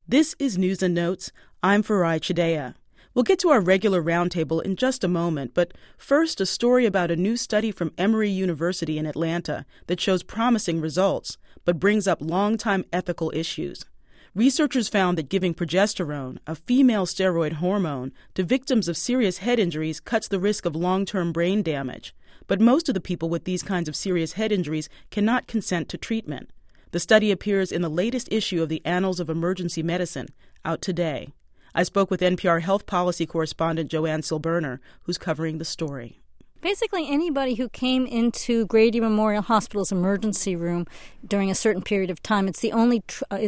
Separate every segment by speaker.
Speaker 1: This is News and Notes. I'm Farai Chideya. We'll get to our regular roundtable in just a moment, but first a story about a new study from Emory University in Atlanta that shows promising results, but brings up long-time ethical issues. Researchers found that giving progesterone, a female steroid hormone, to victims of serious head injuries cuts the risk of long-term brain damage. But most of the people with these kinds of serious head injuries cannot consent to treatment. The study appears in the latest issue of the Annals of Emergency Medicine, out today. I spoke with NPR health policy correspondent Joanne Silberner, who's covering the story.
Speaker 2: Basically, anybody who came into Grady Memorial Hospital's emergency room during a certain period of time, it's the only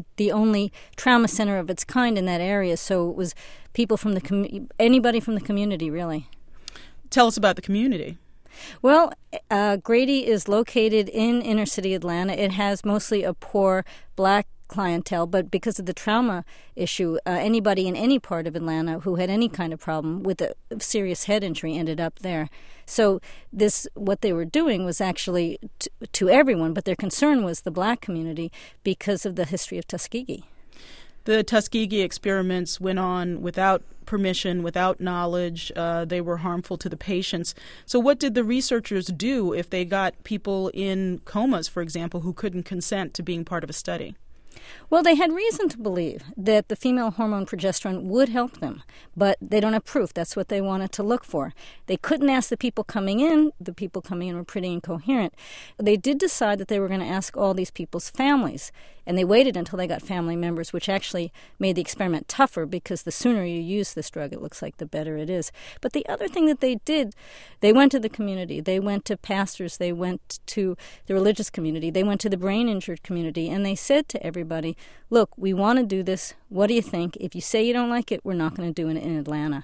Speaker 2: trauma center of its kind in that area, so it was people from anybody from the community, really.
Speaker 1: Tell us about the community.
Speaker 2: Well, Grady is located in inner city Atlanta. It has mostly a poor black clientele, but because of the trauma issue, anybody in any part of Atlanta who had any kind of problem with a serious head injury ended up there. So what they were doing was actually to everyone, but their concern was the black community because of the history of Tuskegee.
Speaker 1: The Tuskegee experiments went on without permission, without knowledge. They were harmful to the patients. So what did the researchers do if they got people in comas, for example, who couldn't consent to being part of a study?
Speaker 2: Well, they had reason to believe that the female hormone progesterone would help them, but they don't have proof. That's what they wanted to look for. They couldn't ask the people coming in. The people coming in were pretty incoherent. They did decide that they were going to ask all these people's families, and they waited until they got family members, which actually made the experiment tougher because the sooner you use this drug, it looks like the better it is. But the other thing that they did, they went to the community. They went to pastors. They went to the religious community. They went to the brain-injured community, and they said to everybody, look, we want to do this. What do you think? If you say you don't like it, we're not going to do it in Atlanta.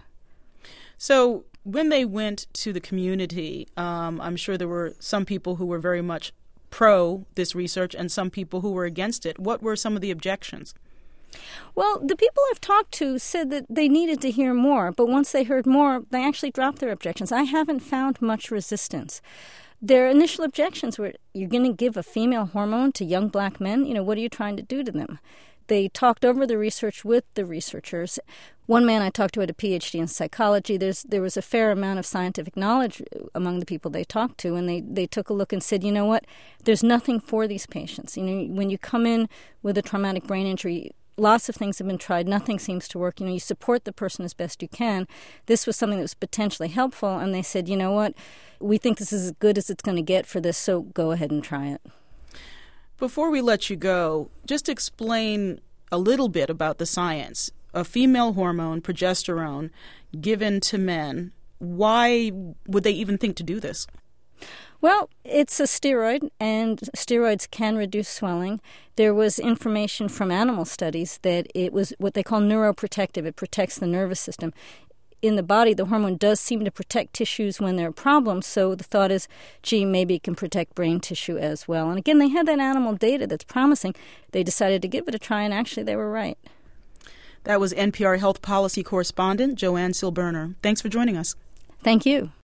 Speaker 1: So when they went to the community, I'm sure there were some people who were very much pro this research and some people who were against it. What were some of the objections?
Speaker 2: Well, the people I've talked to said that they needed to hear more, but once they heard more, they actually dropped their objections. I haven't found much resistance. Their initial objections were, you're going to give a female hormone to young black men? What are you trying to do to them? They talked over the research with the researchers. One man I talked to had a PhD in psychology. There was a fair amount of scientific knowledge among the people they talked to, and they took a look and said, you know what, there's nothing for these patients. When you come in with a traumatic brain injury, lots of things have been tried. Nothing seems to work. You support the person as best you can. This was something that was potentially helpful, and they said, you know what, we think this is as good as it's going to get for this, so go ahead and try it.
Speaker 1: Before we let you go, just explain a little bit about the science. A female hormone, progesterone, given to men. Why would they even think to do this?
Speaker 2: Well, it's a steroid, and steroids can reduce swelling. There was information from animal studies that it was what they call neuroprotective. It protects the nervous system. In the body, the hormone does seem to protect tissues when there are problems, so the thought is, gee, maybe it can protect brain tissue as well. And again, they had that animal data that's promising. They decided to give it a try, and actually they were right.
Speaker 1: That was NPR health policy correspondent Joanne Silberner. Thanks for joining us.
Speaker 2: Thank you.